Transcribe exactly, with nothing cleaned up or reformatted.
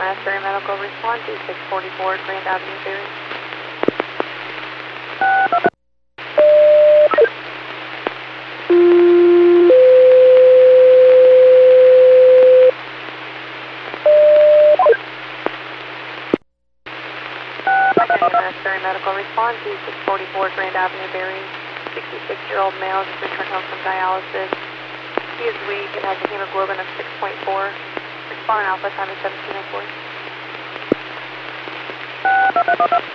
Asbury Medical Response to six forty-four Grand Avenue, Barry. Asbury Medical Response to six forty-four Grand Avenue, Barry. sixty-six-year-old male just returned home from dialysis. He is weak and has a hemoglobin of six point four. Responding alpha time is seventeen oh four.